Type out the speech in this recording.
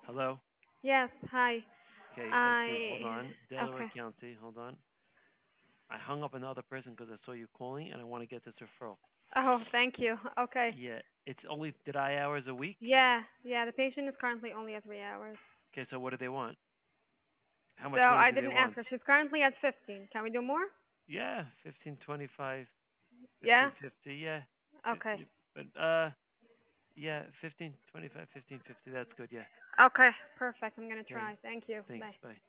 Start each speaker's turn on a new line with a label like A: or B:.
A: Hello?
B: Yes, hi.
A: Okay, let's see. Hold
B: I
A: on. Delaware
B: okay.
A: County. Hold on. I hung up another person because I saw you calling and I want to get this referral.
B: Oh, thank you. Okay.
A: Yeah, it's only did I hours a week?
B: Yeah. The patient is currently only at 3 hours.
A: Okay, so what do they want? How
B: So
A: much money
B: I
A: do they
B: didn't ask
A: want?
B: her. She's currently at 15. Can we do more?
A: Yeah, 1525,
B: Yeah.
A: 1550. Yeah,
B: Okay.
A: 50. But yeah, 1525, 1550. That's good. Yeah.
B: Okay. Perfect. I'm gonna
A: Okay.
B: try. Thank you.
A: Thanks.
B: Bye.
A: Bye.